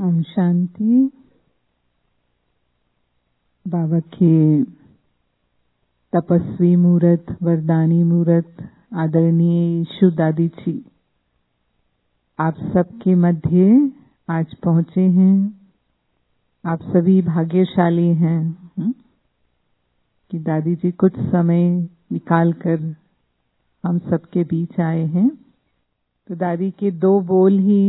ओम शांति। बाबा के तपस्वी मूर्त, वरदानी मूर्त, आदरणीय ईशु दादी जी आप सबके मध्य आज पहुंचे हैं। आप सभी भाग्यशाली हैं कि दादी जी कुछ समय निकालकर हम सबके बीच आए हैं। तो दादी के दो बोल ही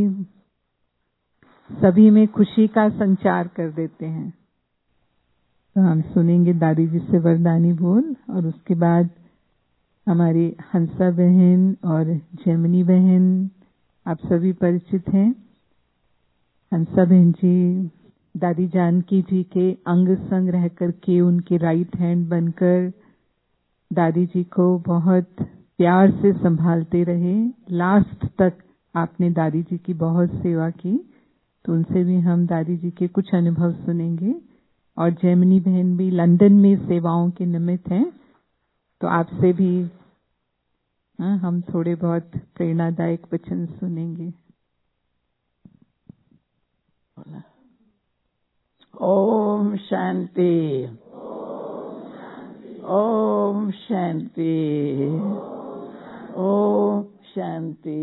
सभी में खुशी का संचार कर देते हैं। तो हम सुनेंगे दादी जी से वरदानी बोल और उसके बाद हमारी हंसा बहन और जैमिनी बहन आप सभी परिचित हैं। हंसा बहन जी दादी जानकी जी के अंग संग रह करके उनके राइट हैंड बनकर दादी जी को बहुत प्यार से संभालते रहे। लास्ट तक आपने दादी जी की बहुत सेवा की। तो उनसे भी हम दादी जी के कुछ अनुभव सुनेंगे। और जैमिनी बहन भी लंदन में सेवाओं के निमित्त हैं, तो आपसे भी हम थोड़े बहुत प्रेरणादायक वचन सुनेंगे। ओम शांति, ओम शांति, ओम शांति।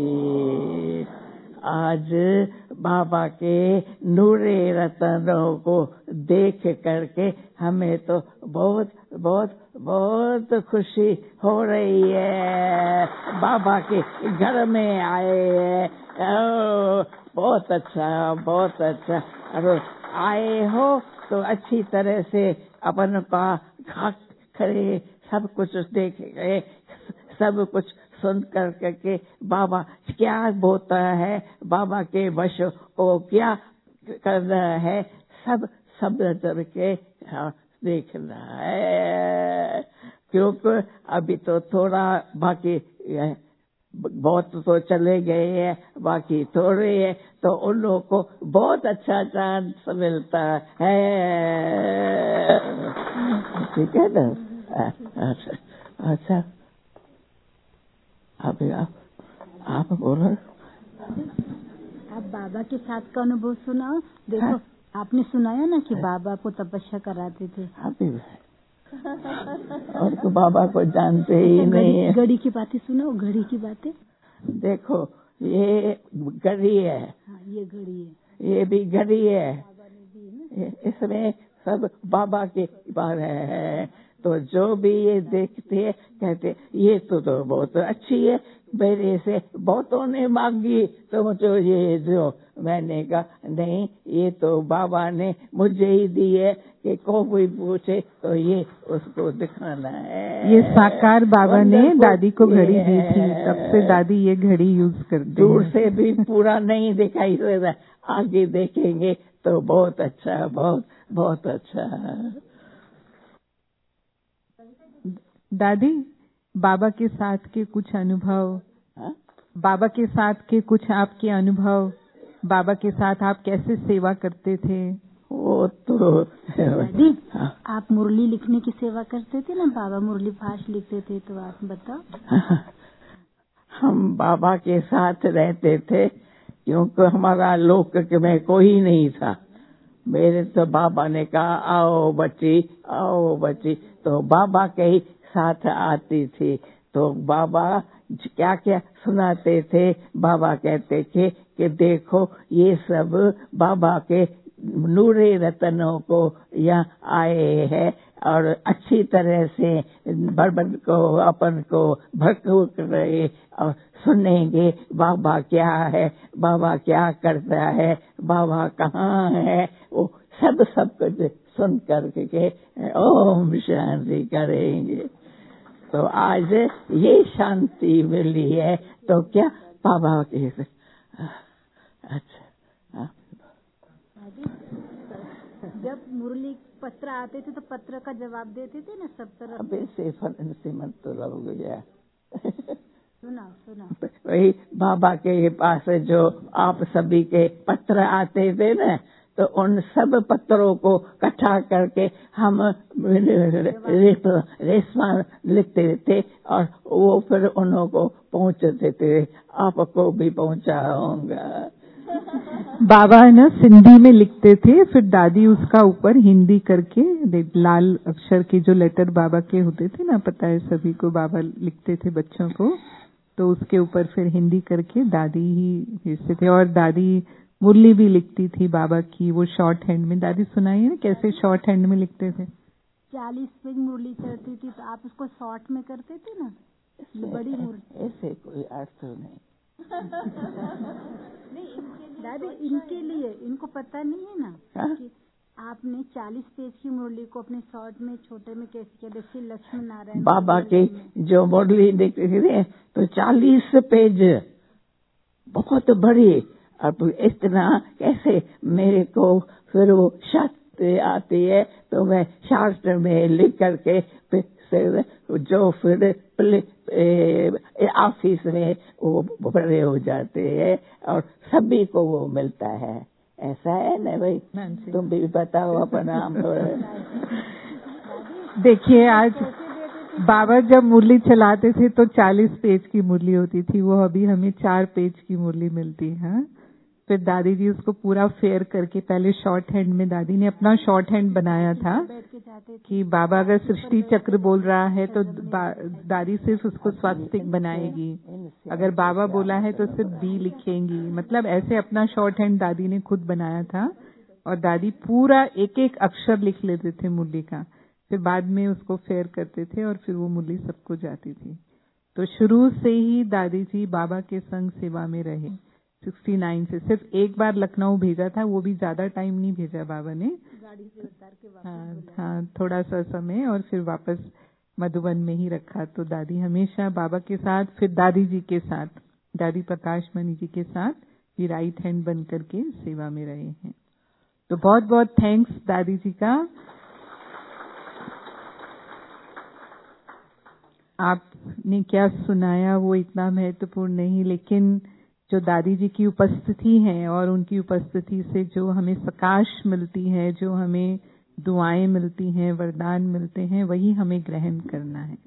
आज बाबा के नूरे रतनों को देख करके हमें तो बहुत बहुत बहुत खुशी हो रही है। बाबा के घर में आए हैं। बहुत अच्छा, बहुत अच्छा। अगर आए हो तो अच्छी तरह से अपन का खड़े सब कुछ देख गए, सब कुछ सुन करके बाबा क्या होता है, बाबा के वश को क्या करना है, सब करके देखना है। क्योंकि अभी तो थोड़ा बाकी है, बहुत तो चले गए हैं, बाकी थोड़े है, तो उन लोगों को बहुत अच्छा चांस मिलता है। ठीक है ना? अच्छा, अभी आप बोलो। आप बाबा के साथ का अनुभव सुनाओ। देखो आपने सुनाया ना कि बाबा को तपस्या कराते थे। अभी और तो बाबा को जानते ही नहीं है। घड़ी की बातें सुनाओ, घड़ी की बातें। देखो ये घड़ी है। हाँ, ये घड़ी है। ये भी घड़ी है। इसमें सब बाबा के बारे है। तो जो भी ये देखते हैं कहते ये तो बहुत अच्छी है, मेरे से बहुतों ने मांगी तो मुझे ये जो, मैंने कहा नहीं, ये तो बाबा ने मुझे ही दी है कि कोई पूछे तो ये उसको दिखाना है। ये साकार बाबा ने दादी को घड़ी दी थी, तब से दादी ये घड़ी यूज करती है। दूर से भी पूरा नहीं दिखाई देता, आगे देखेंगे तो बहुत अच्छा, बहुत बहुत अच्छा। दादी बाबा के साथ के कुछ अनुभव, बाबा के साथ के कुछ आपके अनुभव, बाबा के साथ आप कैसे सेवा करते थे? वो तो दादी आप मुरली लिखने की सेवा करते थे ना, बाबा मुरली फास्ट लिखते थे, तो आप बताओ। हम बाबा के साथ रहते थे क्योंकि हमारा लोक में कोई नहीं था। मेरे तो बाबा ने कहा आओ बच्ची, आओ बच्ची, तो बाबा के ही साथ आती थी। तो बाबा क्या क्या सुनाते थे, बाबा कहते थे कि देखो ये सब बाबा के नूरे रतनों को यहाँ आए हैं और अच्छी तरह से बर्बन को अपन को भरपूर कर रहे और सुनेंगे बाबा क्या है, बाबा क्या करता है, बाबा कहाँ है, वो सब कुछ सुन करके ओम शांति करेंगे। तो आज ये शांति मिली है तो क्या बाबा के। अच्छा, जब मुरली पत्र आते थे तो पत्र का जवाब देते थे ना सब तरफ। अबे से मत तो लग गया। सुना वही बाबा के पास जो आप सभी के पत्र आते थे ना, तो उन सब पत्रों को इकट्ठा करके हम रेशमा लिखते थे और वो फिर उन्हों को पहुंचते थे। आपको भी पहुंचाऊंगा। बाबा है ना सिंधी में लिखते थे, फिर दादी उसका ऊपर हिंदी करके, लाल अक्षर के जो लेटर बाबा के होते थे ना, पता है सभी को, बाबा लिखते थे बच्चों को, तो उसके ऊपर फिर हिंदी करके दादी ही भेजते थे। और दादी मुरली भी लिखती थी बाबा की, वो शॉर्ट हैंड में। दादी सुनाइए ना कैसे शॉर्ट हैंड में लिखते थे। 40 पेज मुरली चढ़ती थी तो आप उसको शॉर्ट में करते थे ना, बड़ी मुरली। ऐसे कोई अर्थ नहीं। दादी इनके लिए, इनको पता नहीं है ना कि आपने 40 पेज की मुरली को अपने शॉर्ट में छोटे में कैसे किया। देखिए लक्ष्मी नारायण बाबा की जो मुरली देखते थे तो 40 पेज बहुत बड़ी, अब इतना कैसे मेरे को फिर वो शक्ति आती है, तो मैं शास्त्र में लिख करके फिर जो फिर ऑफिस में वो बड़े हो जाते हैं और सभी को वो मिलता है। ऐसा है ना भाई, तुम भी बताओ अपना। देखिए आज बाबा जब मुरली चलाते थे तो 40 पेज की मुरली होती थी, वो अभी हमें 4 पेज की मुरली मिलती है। फिर दादी जी उसको पूरा फेयर करके, पहले शॉर्ट हैंड में दादी ने अपना शॉर्ट हैंड बनाया था कि बाबा अगर सृष्टि चक्र बोल रहा है तो दादी सिर्फ उसको स्वास्तिक बनाएगी, अगर बाबा बोला है तो सिर्फ बी लिखेंगी, मतलब ऐसे अपना शॉर्ट हैंड दादी ने खुद बनाया था। और दादी पूरा एक एक अक्षर लिख लेते थे मुरली का, फिर बाद में उसको फेयर करते थे और फिर वो मुरली सबको जाती थी। तो शुरू से ही दादी जी बाबा के संग सेवा में रहे। 69 से सिर्फ एक बार लखनऊ भेजा था, वो भी ज्यादा टाइम नहीं भेजा बाबा ने, गाड़ी से उतार के वापस हाँ थोड़ा सा समय, और फिर वापस मधुबन में ही रखा। तो दादी हमेशा बाबा के साथ, फिर दादी जी के साथ, दादी प्रकाश मणि जी के साथ भी राइट हैंड बन करके सेवा में रहे हैं। तो बहुत बहुत थैंक्स दादी जी का। आपने क्या सुनाया वो इतना महत्वपूर्ण नहीं, लेकिन जो दादी जी की उपस्थिति है और उनकी उपस्थिति से जो हमें प्रकाश मिलती है, जो हमें दुआएं मिलती हैं, वरदान मिलते हैं, वही हमें ग्रहण करना है।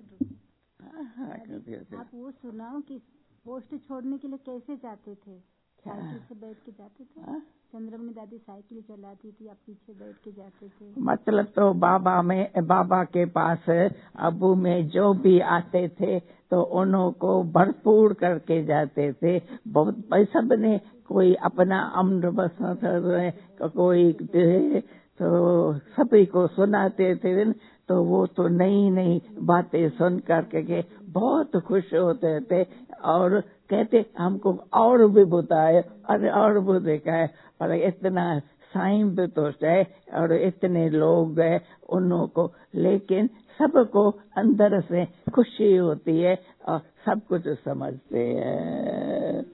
आप वो सुनाओ कि पोस्ट छोड़ने के लिए कैसे जाते थे? साइकिल से बैठ के जाते थे? चंद्रमणि दादी साइकिल चलाती थी, आप पीछे बैठ के जाते थे? मतलब तो बाबा के पास अबू में जो भी आते थे तो उन्हों को भरपूर करके जाते थे। बहुत सब ने कोई अपना अम्र बस कोई तो सभी को सुनाते थे, तो वो तो नई नई बातें सुन करके बहुत खुश होते थे और कहते हमको और भी बताए, अरे और भी दिखाए, और इतना साईं भी तो है और इतने लोग हैं उन्हों को, लेकिन सबको अंदर से खुशी होती है और सब कुछ समझते हैं।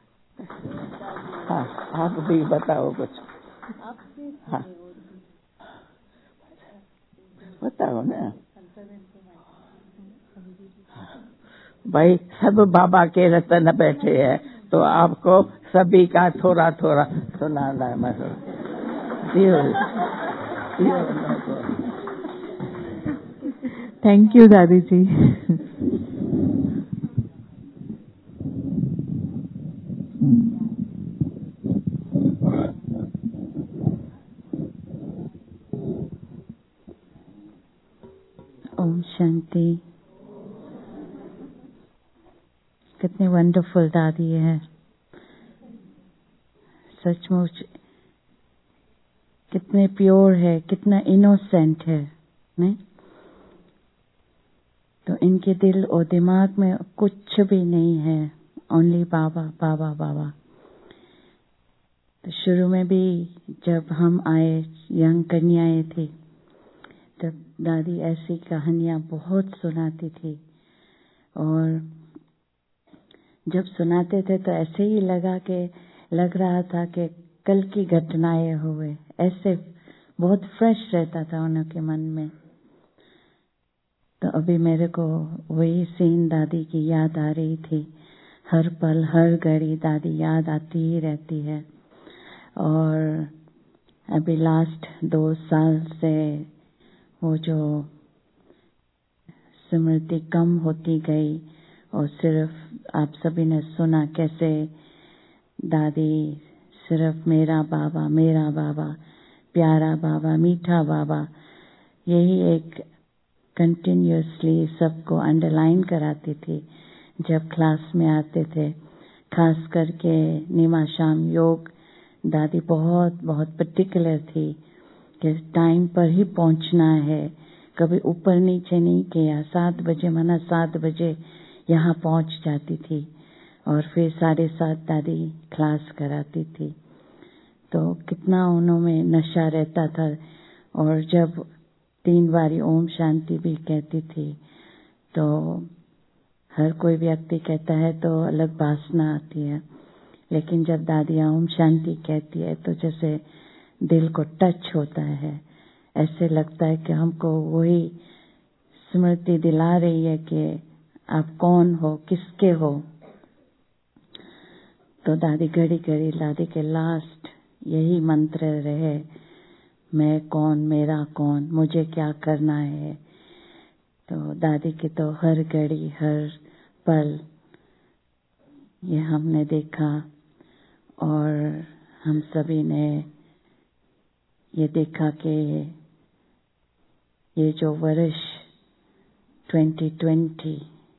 हाँ आप भी बताओ कुछ। हाँ बताओ ना भाई, सब बाबा के रतन बैठे हैं तो आपको सभी का थोड़ा थोड़ा सुनाना है। थैंक यू दादी जी। ओम शांति। कितनी वंडरफुल दादी है, सचमुच कितने प्योर है, कितना इनोसेंट है, नहीं? तो इनके दिल और दिमाग में कुछ भी नहीं है, ओनली बाबा बाबा बाबा। तो शुरू में भी जब हम आए, यंग कन्याएं थी, तब दादी ऐसी कहानियां बहुत सुनाती थी, और जब सुनाते थे तो ऐसे ही लग रहा था कि कल की घटनाएं हुए, ऐसे बहुत फ्रेश रहता था उनके मन में। तो अभी मेरे को वही सीन दादी की याद आ रही थी, हर पल हर घड़ी दादी याद आती ही रहती है। और अभी लास्ट 2 साल से वो जो स्मृति कम होती गई, और सिर्फ आप सभी ने सुना कैसे दादी सिर्फ मेरा बाबा, प्यारा बाबा, मीठा बाबा, यही एक कंटिन्यूअसली सबको अंडरलाइन कराती थी जब क्लास में आते थे। खास करके निमा शाम योग दादी बहुत बहुत पर्टिकुलर थी कि टाइम पर ही पहुंचना है, कभी ऊपर नीचे नहीं किया। 7 बजे माना 7 बजे यहाँ पहुंच जाती थी और फिर 7:30 दादी क्लास कराती थी। तो कितना उन्होंने नशा रहता था। और जब 3 बारी ओम शांति भी कहती थी तो हर कोई व्यक्ति कहता है तो अलग वासना आती है, लेकिन जब दादी ओम शांति कहती है तो जैसे दिल को टच होता है, ऐसे लगता है कि हमको वही स्मृति दिला रही है कि आप कौन हो, किसके हो। तो दादी घड़ी घड़ी दादी के लास्ट यही मंत्र रहे, मैं कौन, मेरा कौन, मुझे क्या करना है। तो दादी की तो हर घड़ी हर पल ये हमने देखा और हम सभी ने ये देखा कि ये जो वर्ष 2020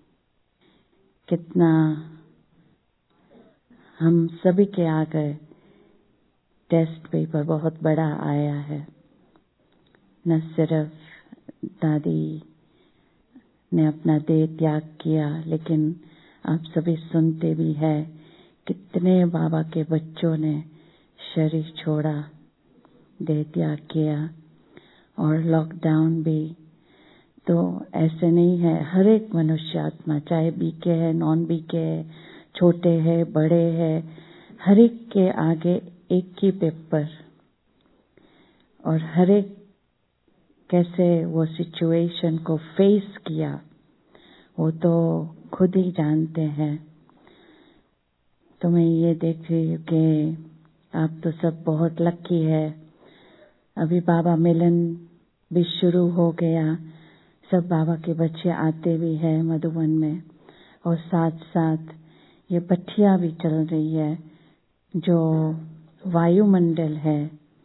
कितना हम सभी के आगे टेस्ट पेपर बहुत बड़ा आया है। न सिर्फ दादी ने अपना देह त्याग किया, लेकिन आप सभी सुनते भी है कितने बाबा के बच्चों ने शरीर छोड़ा, देह त्याग किया। और लॉकडाउन भी तो ऐसे नहीं है, हर एक मनुष्य आत्मा चाहे बीके है, नॉन बीके है, छोटे है, बड़े है, हर एक के आगे एक ही पेपर। और हर एक कैसे वो सिचुएशन को फेस किया वो तो खुद ही जानते हैं। तो मैं ये देख रही हूँ कि आप तो सब बहुत लकी है। अभी बाबा मिलन भी शुरू हो गया, सब बाबा के बच्चे आते भी हैं मधुबन में, और साथ साथ ये पट्टियाँ भी चल रही है जो वायुमंडल है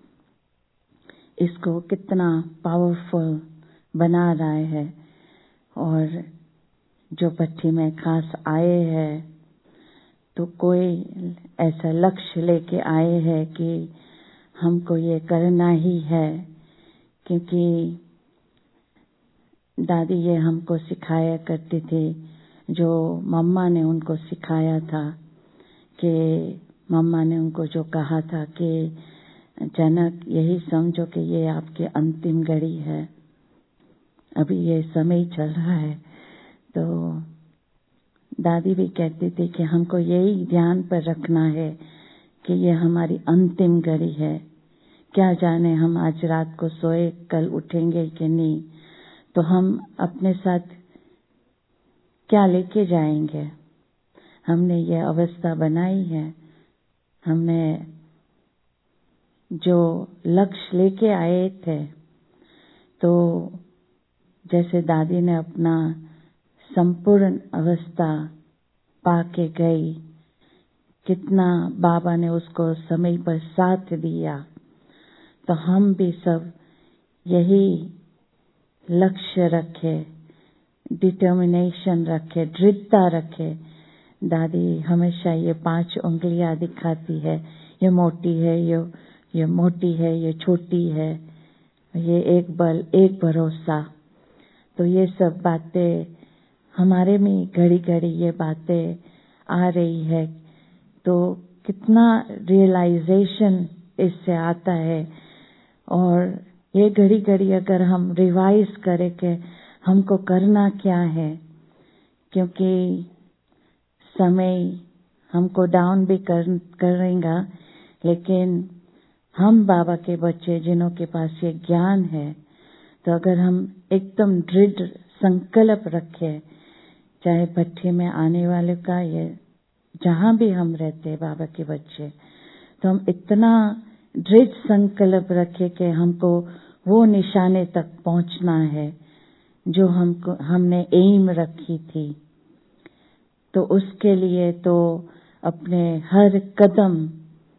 इसको कितना पावरफुल बना रहा है। और जो पट्टी में खास आए हैं तो कोई ऐसा लक्ष्य लेके आए हैं कि हमको ये करना ही है, क्योंकि दादी ये हमको सिखाया करती थी, जो मम्मा ने उनको सिखाया था कि मम्मा ने उनको जो कहा था कि जनक यही समझो कि ये आपकी अंतिम घड़ी है, अभी ये समय चल रहा है। तो दादी भी कहती थी कि हमको यही ध्यान पर रखना है कि ये हमारी अंतिम घड़ी है। क्या जाने हम आज रात को सोए कल उठेंगे कि नहीं, तो हम अपने साथ क्या लेके जाएंगे। हमने ये अवस्था बनाई है, हमने जो लक्ष्य लेके आए थे, तो जैसे दादी ने अपना संपूर्ण अवस्था पाके गई, कितना बाबा ने उसको समय पर साथ दिया, तो हम भी सब यही लक्ष्य रखे, डिटर्मिनेशन रखे, दृढ़ता रखे। दादी हमेशा ये 5 उंगलियां दिखाती है, ये मोटी है, ये मोटी है, ये छोटी है, ये एक बल एक भरोसा। तो ये सब बातें हमारे में घड़ी घड़ी ये बातें आ रही है, तो कितना रियलाइजेशन इससे आता है। और ये घड़ी घड़ी अगर हम रिवाइज करें कि हमको करना क्या है, क्योंकि समय हमको डाउन भी करेगा, लेकिन हम बाबा के बच्चे जिन्हों के पास ये ज्ञान है, तो अगर हम एकदम दृढ़ संकल्प रखें, चाहे भट्टी में आने वाले का ये जहाँ भी हम रहते हैं बाबा के बच्चे, तो हम इतना दृढ़ संकल्प रखें कि हमको वो निशाने तक पहुंचना है जो हमने एम रखी थी। तो उसके लिए तो अपने हर कदम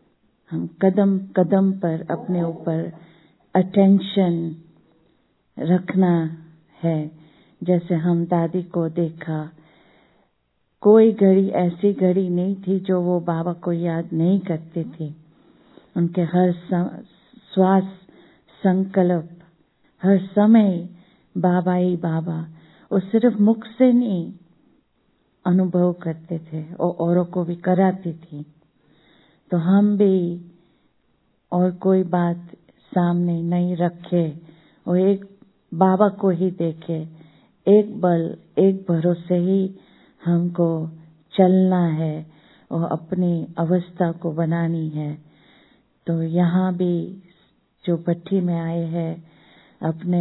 हम कदम कदम पर अपने ऊपर अटेंशन रखना है। जैसे हम दादी को देखा, कोई घड़ी ऐसी घड़ी नहीं थी जो वो बाबा को याद नहीं करते थे। उनके हर श्वास, संकल्प, हर समय बाबा ही बाबा। वो सिर्फ मुख से नहीं अनुभव करते थे और औरों को भी कराती थी। तो हम भी और कोई बात सामने नहीं रखे और एक बाबा को ही देखे, एक बल, एक भरोसे ही हमको चलना है और अपनी अवस्था को बनानी है। तो यहाँ भी जो भट्टी में आए हैं, अपने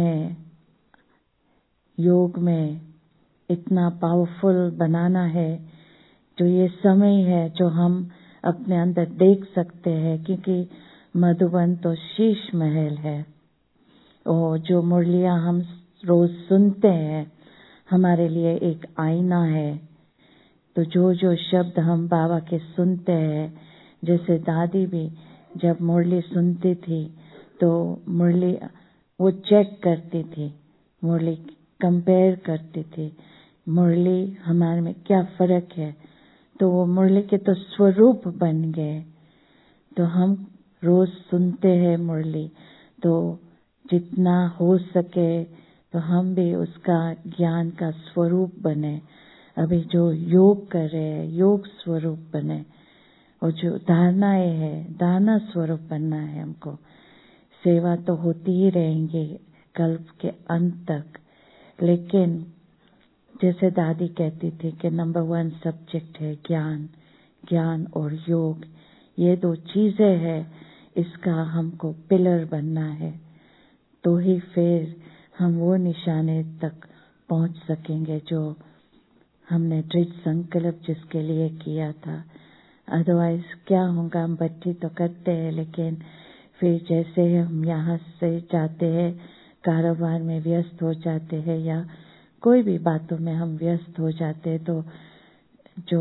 योग में इतना पावरफुल बनाना है। जो ये समय है जो हम अपने अंदर देख सकते हैं, क्योंकि मधुबन तो शीश महल है और जो मुरलियां हम रोज सुनते हैं हमारे लिए एक आईना है। तो जो जो शब्द हम बाबा के सुनते हैं, जैसे दादी भी जब मुरली सुनती थी तो मुरली वो चेक करती थी, मुरली कंपेयर करती थी, मुरली हमारे में क्या फर्क है। तो वो मुरली के तो स्वरूप बन गए। तो हम रोज सुनते हैं मुरली, तो जितना हो सके तो हम भी उसका ज्ञान का स्वरूप बने। अभी जो योग कर रहे हैं, योग स्वरूप बने। और जो धारणाएं है, धारणा स्वरूप बनना है हमको। सेवा तो होती ही रहेंगी कल्प के अंत तक, लेकिन जैसे दादी कहती थी कि नंबर 1 सब्जेक्ट है ज्ञान, ज्ञान और योग। ये 2 चीजें हैं, इसका हमको पिलर बनना है। तो ही फिर हम वो निशाने तक पहुंच सकेंगे जो हमने दृढ़ संकल्प जिसके लिए किया था। अदरवाइज क्या होगा, हम भट्टी तो करते हैं, लेकिन फिर जैसे हम यहाँ से जाते हैं, कारोबार में व्यस्त हो जाते हैं या कोई भी बातों में हम व्यस्त हो जाते हैं, तो जो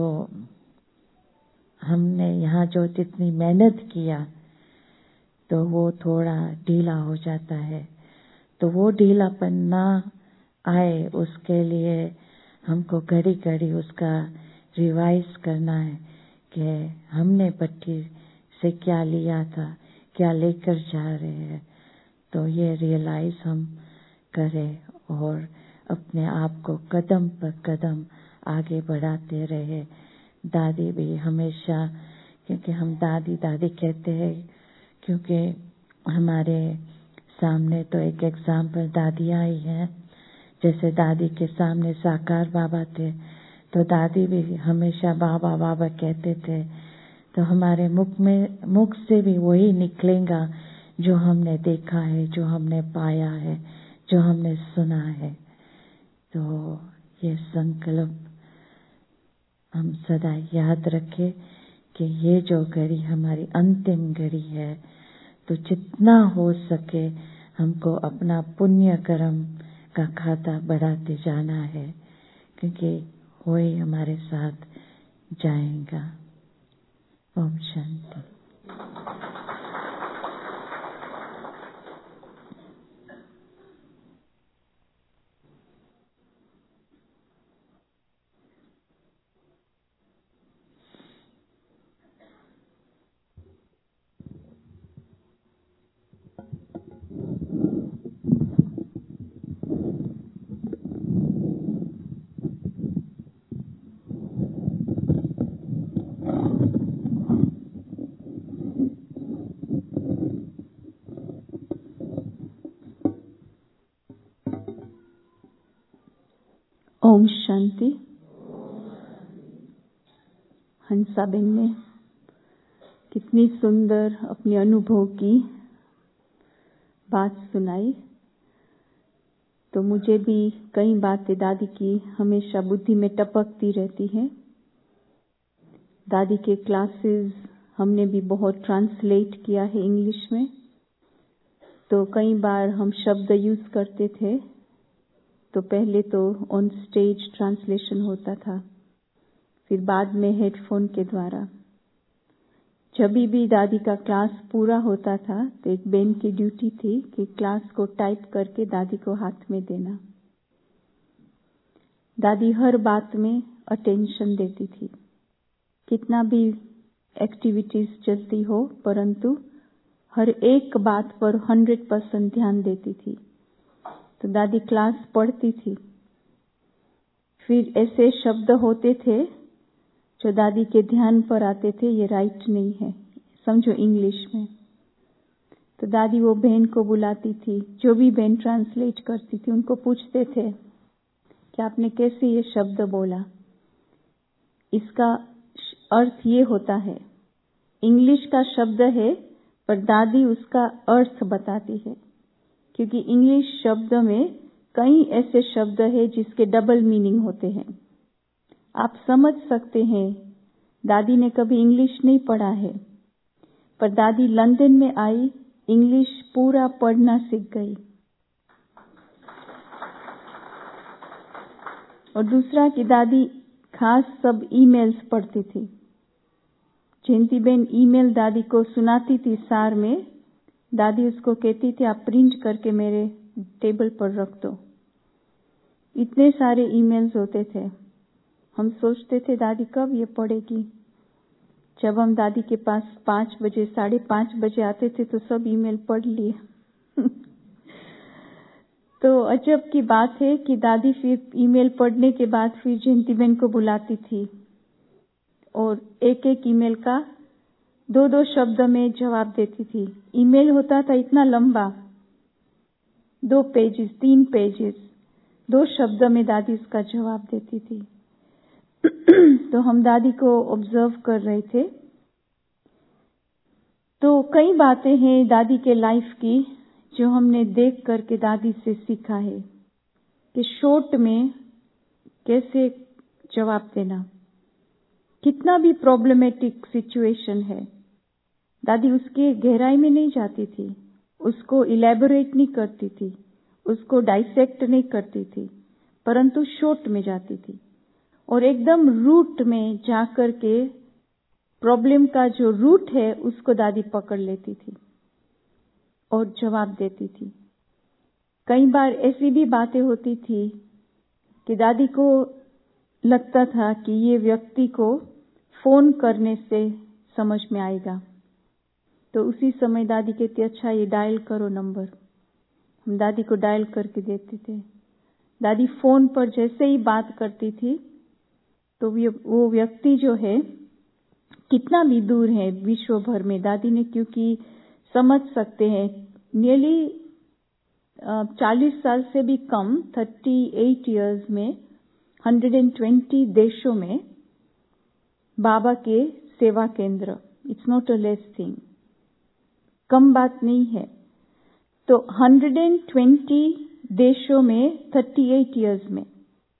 हमने यहाँ जो जितनी मेहनत किया तो वो थोड़ा ढीला हो जाता है। तो वो ढीलापन ना आए उसके लिए हमको घड़ी घड़ी उसका रिवाइज करना है कि हमने भट्टी से क्या लिया था, क्या लेकर जा रहे हैं। तो ये रियलाइज हम करें और अपने आप को कदम पर कदम आगे बढ़ाते रहे। दादी भी हमेशा, क्योंकि हम दादी दादी कहते हैं, क्योंकि हमारे सामने तो एक एग्जाम्पल दादियाँ ही हैं। जैसे दादी के सामने साकार बाबा थे, तो दादी भी हमेशा बाबा बाबा कहते थे। तो हमारे मुख से भी वही निकलेगा जो हमने देखा है, जो हमने पाया है, जो हमने सुना है। तो ये संकल्प हम सदा याद रखें कि ये जो घड़ी हमारी अंतिम घड़ी है, तो जितना हो सके हमको अपना पुण्य कर्म का खाता बढ़ाते जाना है, क्योंकि वही हमारे साथ जाएगा। ओम शांति। ओम शांति। हंसाबेन ने कितनी सुंदर अपने अनुभव की बात सुनाई। तो मुझे भी कई बातें दादी की हमेशा बुद्धि में टपकती रहती हैं। दादी के क्लासेस हमने भी बहुत ट्रांसलेट किया है इंग्लिश में। तो कई बार हम शब्द यूज करते थे, तो पहले तो ऑन स्टेज ट्रांसलेशन होता था, फिर बाद में हेडफोन के द्वारा। जब भी दादी का क्लास पूरा होता था तो एक बहन की ड्यूटी थी कि क्लास को टाइप करके दादी को हाथ में देना। दादी हर बात में अटेंशन देती थी, कितना भी एक्टिविटीज चलती हो परंतु हर एक बात पर 100% ध्यान देती थी। तो दादी क्लास पढ़ती थी, फिर ऐसे शब्द होते थे जो दादी के ध्यान पर आते थे, ये राइट नहीं है, समझो इंग्लिश में। तो दादी वो बहन को बुलाती थी, जो भी बहन ट्रांसलेट करती थी उनको पूछते थे कि आपने कैसे ये शब्द बोला, इसका अर्थ ये होता है। इंग्लिश का शब्द है पर दादी उसका अर्थ बताती है, क्योंकि इंग्लिश शब्द में कई ऐसे शब्द हैं जिसके डबल मीनिंग होते हैं। आप समझ सकते हैं, दादी ने कभी इंग्लिश नहीं पढ़ा है, पर दादी लंदन में आई, इंग्लिश पूरा पढ़ना सीख गई। और दूसरा कि दादी खास सब ईमेल्स पढ़ती थी। जयंती बहन ईमेल दादी को सुनाती थी सार में, दादी उसको कहती थी आप प्रिंट करके मेरे टेबल पर रख दो। इतने सारे ईमेल्स होते थे, हम सोचते थे दादी कब ये पढ़ेगी। जब हम दादी के पास 5 बजे 5:30 बजे आते थे तो सब ईमेल पढ़ लिए। तो अजब की बात है कि दादी फिर ईमेल पढ़ने के बाद फिर जयंती बहन को बुलाती थी और एक एक ईमेल का 2-2 शब्द में जवाब देती थी। ईमेल होता था इतना लंबा, 2 पेजेस 3 पेजेस, 2 शब्द में दादी उसका जवाब देती थी। तो हम दादी को ऑब्जर्व कर रहे थे। तो कई बातें हैं दादी के लाइफ की जो हमने देख करके दादी से सीखा है कि शॉर्ट में कैसे जवाब देना। कितना भी प्रॉब्लमेटिक सिचुएशन है, दादी उसके गहराई में नहीं जाती थी, उसको इलैबोरेट नहीं करती थी, उसको डाइसेक्ट नहीं करती थी, परंतु शॉर्ट में जाती थी और एकदम रूट में जाकर के प्रॉब्लम का जो रूट है उसको दादी पकड़ लेती थी और जवाब देती थी। कई बार ऐसी भी बातें होती थी कि दादी को लगता था कि ये व्यक्ति को फोन करने से समझ में आएगा, तो उसी समय दादी कहती अच्छा ये डायल करो नंबर। हम दादी को डायल करके देते थे। दादी फोन पर जैसे ही बात करती थी तो वो व्यक्ति जो है कितना भी दूर है विश्व भर में, दादी ने क्योंकि समझ सकते हैं नियरली 40 साल से भी कम 38 इयर्स में 120 देशों में बाबा के सेवा केंद्र, it's not a less thing, कम बात नहीं है। तो 120 देशों में 38 इयर्स में,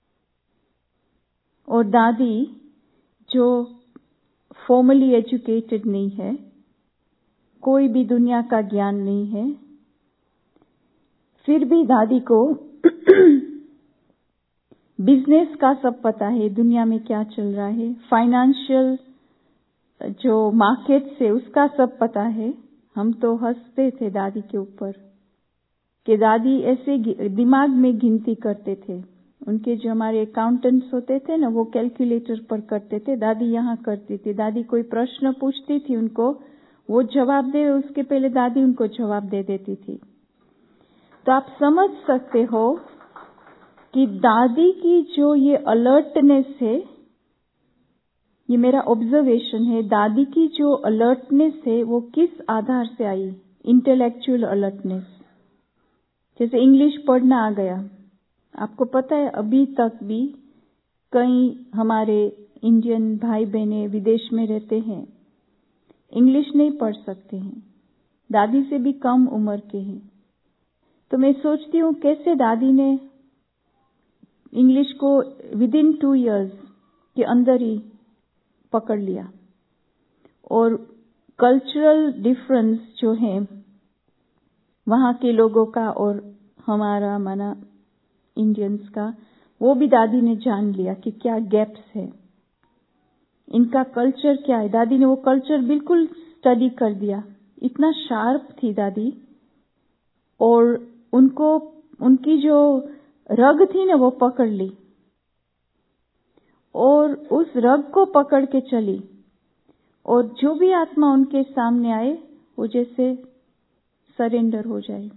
और दादी जो फॉर्मली एजुकेटेड नहीं है, कोई भी दुनिया का ज्ञान नहीं है, फिर भी दादी को बिजनेस का सब पता है, दुनिया में क्या चल रहा है, फाइनेंशियल जो मार्केट से उसका सब पता है। हम तो हंसते थे दादी के ऊपर कि दादी ऐसे दिमाग में गिनती करते थे। उनके जो हमारे अकाउंटेंट्स होते थे ना, वो कैलकुलेटर पर करते थे, दादी यहाँ करती थी। दादी कोई प्रश्न पूछती थी उनको, वो जवाब दे उसके पहले दादी उनको जवाब दे देती थी। तो आप समझ सकते हो कि दादी की जो ये अलर्टनेस है, ये मेरा ऑब्जर्वेशन है, दादी की जो अलर्टनेस है वो किस आधार से आई? Intellectual alertness. जैसे इंग्लिश पढ़ना आ गया, आपको पता है अभी तक भी कई हमारे इंडियन भाई बहनें विदेश में रहते हैं, इंग्लिश नहीं पढ़ सकते हैं, दादी से भी कम उम्र के हैं। तो मैं सोचती हूँ कैसे दादी ने इंग्लिश को विदिन 2 इयर्स के अंदर ही पकड़ लिया। और कल्चरल डिफरेंस जो है वहाँ के लोगों का और हमारा माना इंडियंस का, वो भी दादी ने जान लिया कि क्या गैप्स है। इनका कल्चर क्या है। दादी ने वो कल्चर बिल्कुल स्टडी कर दिया। इतना शार्प थी दादी, और उनको उनकी जो रग थी ना वो पकड़ ली, और उस रग को पकड़ के चली, और जो भी आत्मा उनके सामने आए वो जैसे सरेंडर हो जाए,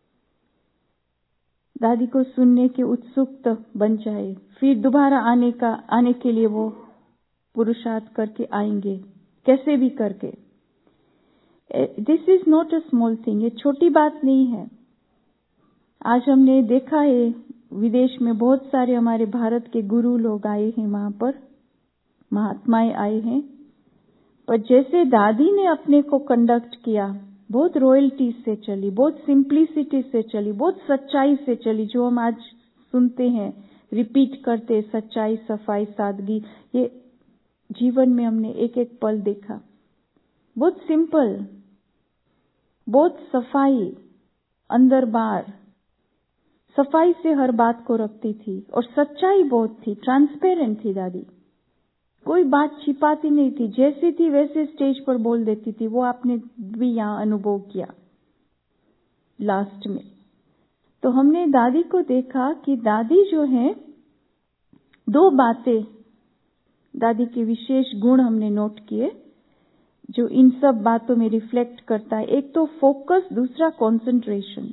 दादी को सुनने के उत्सुक बन जाए, फिर दोबारा आने के लिए वो पुरुषार्थ करके आएंगे, कैसे भी करके। This is not a small thing, ये छोटी बात नहीं है। आज हमने देखा है विदेश में बहुत सारे हमारे भारत के गुरु लोग आए हैं, वहां पर महात्माएं आए हैं, पर जैसे दादी ने अपने को कंडक्ट किया, बहुत रॉयल्टी से चली, बहुत सिंप्लिसिटी से चली, बहुत सच्चाई से चली, जो हम आज सुनते हैं, रिपीट करते, सच्चाई, सफाई, सादगी, ये जीवन में हमने एक एक पल देखा। बहुत सिंपल, बहुत सफाई, अंदर बाहर सफाई से हर बात को रखती थी, और सच्चाई बहुत थी, ट्रांसपेरेंट थी दादी, कोई बात छिपाती नहीं थी, जैसी थी वैसे स्टेज पर बोल देती थी। वो आपने भी यहाँ अनुभव किया लास्ट में। तो हमने दादी को देखा कि दादी जो है, दो बातें दादी के विशेष गुण हमने नोट किए जो इन सब बातों में रिफ्लेक्ट करता है। एक तो फोकस, दूसरा कंसंट्रेशन।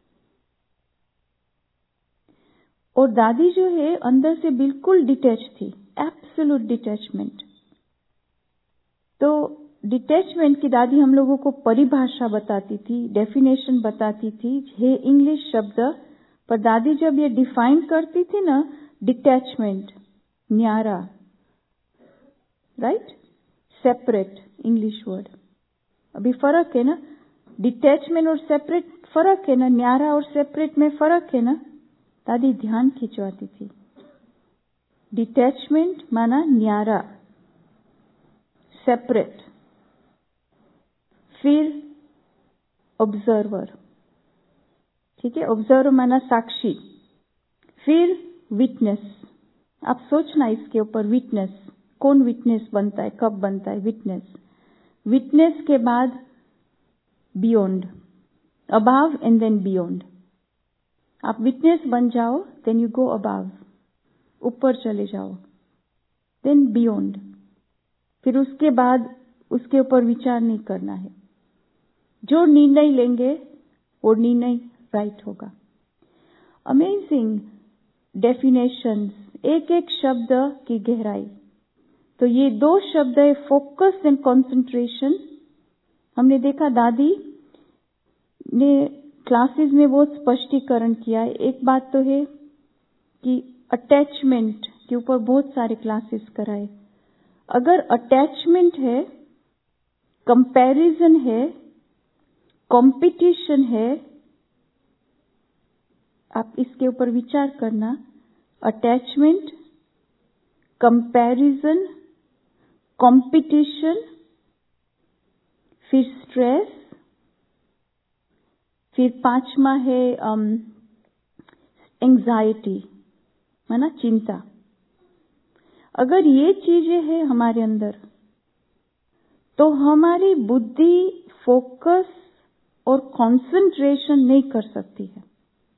और दादी जो है अंदर से बिल्कुल डिटैच थी, एब्सोल्यूट डिटैचमेंट। तो डिटैचमेंट की दादी हम लोगों को परिभाषा बताती थी, डेफिनेशन बताती थी, है इंग्लिश शब्द, पर दादी जब ये डिफाइन करती थी ना, डिटैचमेंट, न्यारा, राइट, सेपरेट, इंग्लिश वर्ड। अभी फर्क है ना, डिटैचमेंट और सेपरेट फर्क है ना, न्यारा और सेपरेट में फर्क है ना। दादी ध्यान खिंचवाती थी। डिटैचमेंट माना न्यारा, सेपरेट, फिर ऑब्जर्वर, ठीक है, ऑब्जर्वर माना साक्षी, फिर विटनेस। आप सोचना इसके ऊपर, विटनेस, कौन विटनेस बनता है, कब बनता है विटनेस। विटनेस के बाद beyond, above and then beyond. आप विटनेस बन जाओ, देन यू गो अबाव, ऊपर चले जाओ, देन बियॉन्ड, फिर उसके बाद उसके ऊपर विचार नहीं करना है। जो निर्णय लेंगे वो निर्णय राइट होगा। अमेजिंग डेफिनेशंस, एक एक शब्द की गहराई। तो ये दो शब्द है, फोकस एंड कंसंट्रेशन। हमने देखा दादी ने क्लासेस में बहुत स्पष्टीकरण किया है। एक बात तो है कि अटैचमेंट के ऊपर बहुत सारे क्लासेस कराए। अगर अटैचमेंट है, कंपैरिजन है, कंपटीशन है, आप इसके ऊपर विचार करना। अटैचमेंट, कंपैरिजन, कंपटीशन, फिर स्ट्रेस, फिर पांचवा है एंजाइटी, माना चिंता। अगर ये चीजें हैं हमारे अंदर, तो हमारी बुद्धि फोकस और कंसंट्रेशन नहीं कर सकती है।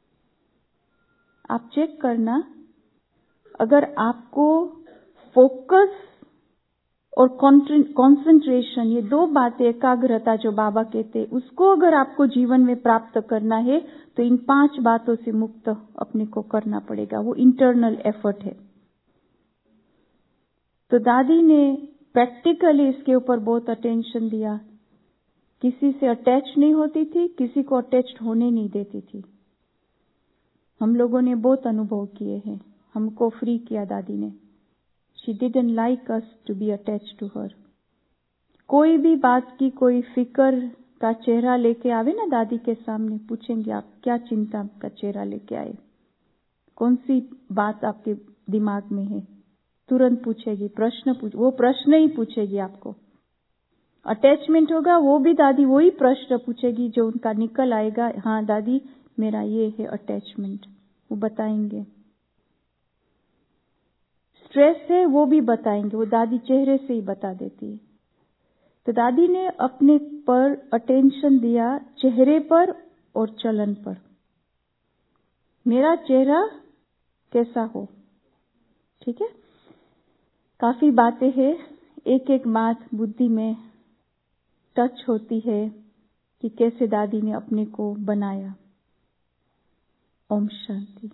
आप चेक करना, अगर आपको फोकस और कंसंट्रेशन, ये दो बातें, एकाग्रता जो बाबा कहते हैं, उसको अगर आपको जीवन में प्राप्त करना है, तो इन 5 बातों से मुक्त अपने को करना पड़ेगा। वो इंटरनल एफर्ट है। तो दादी ने प्रैक्टिकली इसके ऊपर बहुत अटेंशन दिया। किसी से अटैच नहीं होती थी, किसी को अटैच्ड होने नहीं देती थी। हम लोगों ने बहुत अनुभव किए हैं, हमको फ्री किया दादी ने। She didn't like us to be attached to her. कोई भी बात की कोई फिक्र का चेहरा लेके आवे ना दादी के सामने, पूछेंगे आप क्या चिंता का चेहरा लेके आए, कौन सी बात आपके दिमाग में है, तुरंत पूछेगी, वो प्रश्न ही पूछेगी आपको। अटैचमेंट होगा, वो भी दादी वही प्रश्न पूछेगी जो उनका निकल आएगा, हाँ दादी मेरा ये है अटैचमेंट, वो बताएंगे। स्ट्रेस है वो भी बताएंगे, वो दादी चेहरे से ही बता देती है। तो दादी ने अपने पर अटेंशन दिया, चेहरे पर और चलन पर। मेरा चेहरा कैसा हो, ठीक है। काफी बातें हैं, एक एक बात बुद्धि में टच होती है कि कैसे दादी ने अपने को बनाया। ओम शांति।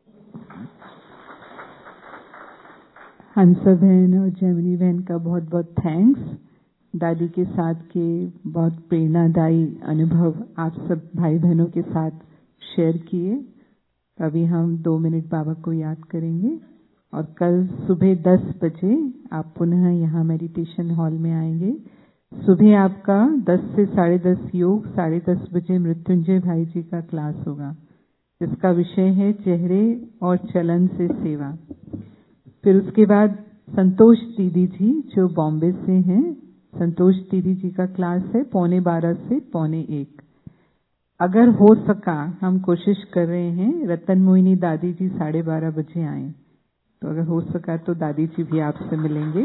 हंसा बहन और जैमिनी बहन का बहुत बहुत थैंक्स। दादी के साथ के बहुत प्रेरणादायी अनुभव आप सब भाई बहनों के साथ शेयर किए। अभी हम 2 मिनट बाबा को याद करेंगे और कल सुबह 10 बजे आप पुनः यहाँ मेडिटेशन हॉल में आएंगे। सुबह आपका 10 से 10:30 योग, 10:30 बजे मृत्युंजय भाई जी का क्लास होगा, जिसका विषय है चेहरे और चलन से सेवा। फिर उसके बाद संतोष दीदी जी जो बॉम्बे से हैं, संतोष दीदी जी का क्लास है 12:15 से 12:45। अगर हो सका, हम कोशिश कर रहे हैं रतन मोहिनी दादी जी 12:30 बजे आए, तो अगर हो सका तो दादी जी भी आपसे मिलेंगे।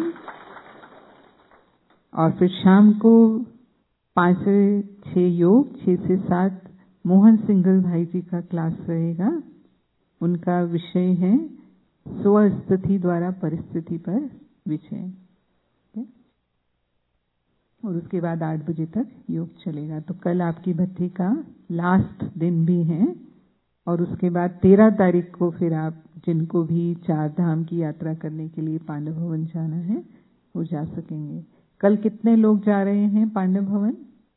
और फिर शाम को 5 से 6 योग, 6 से 7 मोहन सिंघल भाई जी का क्लास रहेगा। उनका विषय है स्वस्थिति द्वारा परिस्थिति पर विषय। और उसके बाद 8 बजे तक योग चलेगा। तो कल आपकी भट्टी का लास्ट दिन भी है। और उसके बाद 13 तारीख को फिर आप जिनको भी 4 धाम की यात्रा करने के लिए पांडव भवन जाना है वो जा सकेंगे। कल कितने लोग जा रहे हैं पांडव भवन?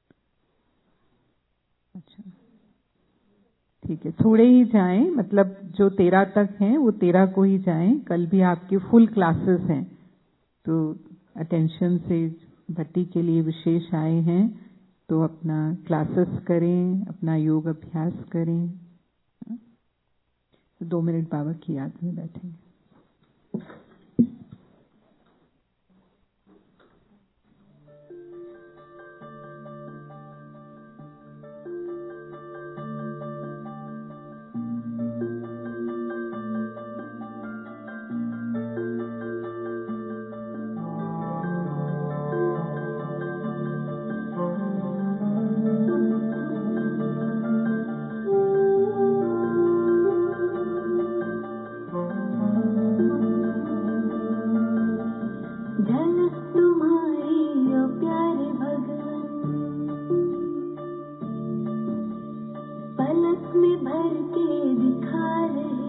अच्छा, ठीक है, थोड़े ही जाएं, मतलब जो 13 तक हैं वो 13 को ही जाएं। कल भी आपके फुल क्लासेस हैं, तो अटेंशन से भट्टी के लिए विशेष आए हैं तो अपना क्लासेस करें, अपना योग अभ्यास करें। 2 मिनट बाबा की याद में बैठेंगे। पलक में भर के दिखा रहे